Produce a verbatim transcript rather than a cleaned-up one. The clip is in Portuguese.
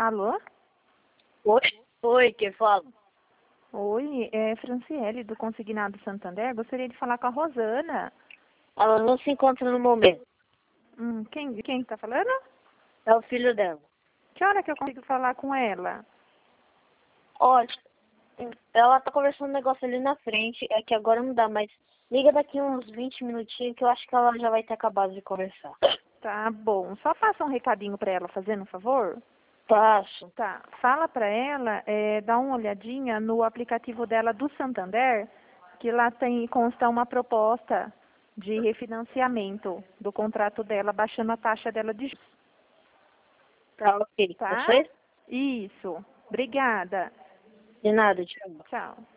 Alô? Oi, oi, quem fala? Oi, é Franciele, do Consignado Santander. Gostaria de falar com a Rosana. Ela não se encontra no momento. Hum, quem, quem está falando? É o filho dela. Que hora que eu consigo falar com ela? Olha, ela tá conversando um negócio ali na frente, é que agora não dá, mas liga daqui uns vinte minutinhos que eu acho que ela já vai ter acabado de conversar. Tá bom. Só passa um recadinho para ela, fazendo um favor. Passo. Tá. Fala para ela, é, dá uma olhadinha no aplicativo dela do Santander, que lá tem consta uma proposta de refinanciamento do contrato dela, baixando a taxa dela de juros. Tá, ok. Tá? Você? Isso. Obrigada. De nada, tchau. Tchau.